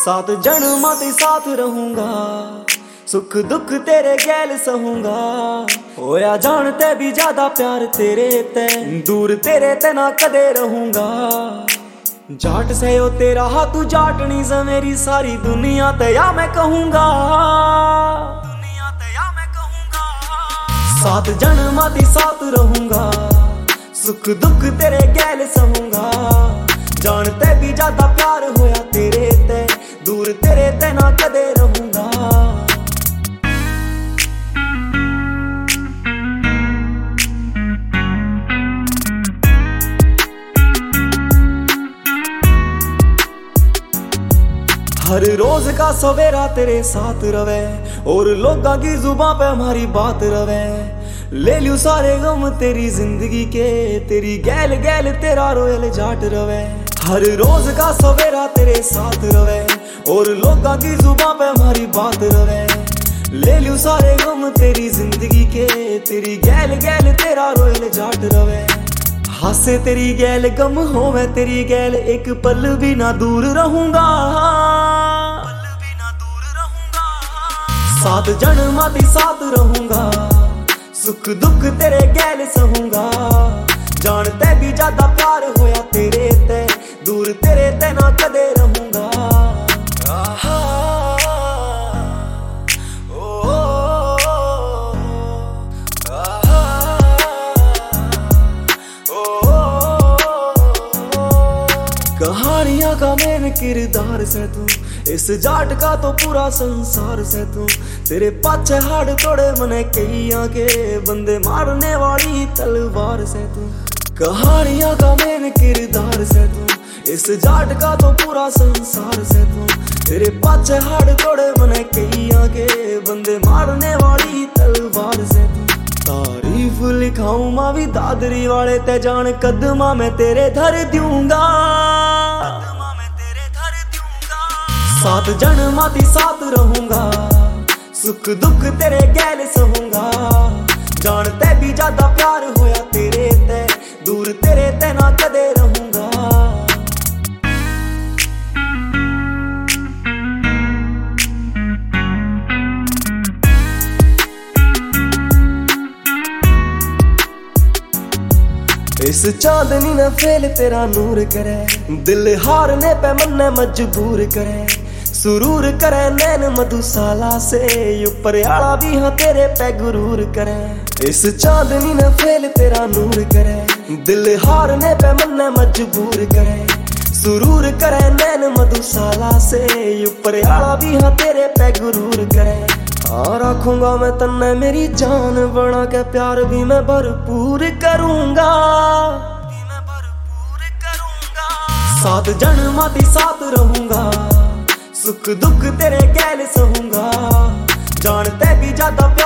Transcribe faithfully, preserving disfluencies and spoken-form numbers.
सात जन्मां ते साथ रहूंगा, सुख दुख तेरे गैल सहूंगा। होया जानते भी ज्यादा प्यार तेरे ते, दूर तेरे ते ना कदे रहूंगा। जाट से हो तेरा हाथ तू जाटनी से मेरी सारी दुनिया ते या मैं कहूंगा, दुनिया ते या मैं कहूंगा। सात जन्मां ते साथ रहूंगा, सुख दुख तेरे गैल सहूंगा। जानते भी ज्यादा प्यार होया तेरे ते, दूर तेरे ते ना कदे रहूंगा। हर रोज का सवेरा तेरे साथ रवे, और लोगों की जुबान पे हमारी बात रवे। ले लूं सारे गम तेरी जिंदगी के, तेरी गैल गैल तेरा रोयल जाट रवे। हर रोज का सवेरा तेरे साथ रवे, और लोगों की जुबान पे हमारी बात रवे। ले लूं सारे गम तेरी जिंदगी के, तेरी गैल गैल तेरा रोयल जाट रवे। हासे तेरी गैल गम होवे तेरी गैल, एक पल भी ना दूर रहूंगा, पल भी ना दूर रहूंगा। सात जन्मां ते साथ रहूंगा, सुख दुख तेरे गैल सहूंगा। जानते भी ज्यादा प्यार होया तेरे ते, दूर तेरे ते ना कदे रहूंगा। आहा, ओ, आहा, ओ, कहानियां का मेन किरदार से तू, इस जाट का तो पूरा संसार से तू। तेरे पाछे हाड़ तोड़े मने कईया के, बंदे मारने वाली तलवार से तू। कहानियां का मेन किरदार से तू, इस जाट का तो पूरा संसार से तू। तेरे पाछे हाड़ तोड़े मने कईया के, बंदे मारने वाली तलवार से तू। तारीफ लिखाऊं मां भी दादरी वाले ते, जान कदमा में तेरे धर दूंगा, कदमा में तेरे धर दूंगा। सात जन्मां ते साथ रहूंगा, सुख दुख तेरे गैल सहूंगा। जानते भी ज्यादा प्यार होया तेरे ते, दूर तेरे ते ना कदे रहूंगा। इस चांदनी ने फेल तेरा नूर करे, दिल हारने पे मन्ने मजबूर करे। सुरूर करे नैन मधुशाला से, ऊपर आला भी हाँ तेरे पे गुरूर करे। इस चांदनी ने फेल तेरा नूर करे, दिल हारने पे मन्ने मजबूर करे। सुरूर करे नैन मधुशाला से, ऊपर आला भी हाँ तेरे पे गुरूर करे। हाँ रखूंगा मैं तन्ने मेरी जान बना के, प्यार भी मैं भरपूर करूंगा, मैं भरपूर करूंगा। सात जन्मां ते साथ रहूंगा, सुख दुख तेरे गैल सहूंगा। जानते भी ज्यादा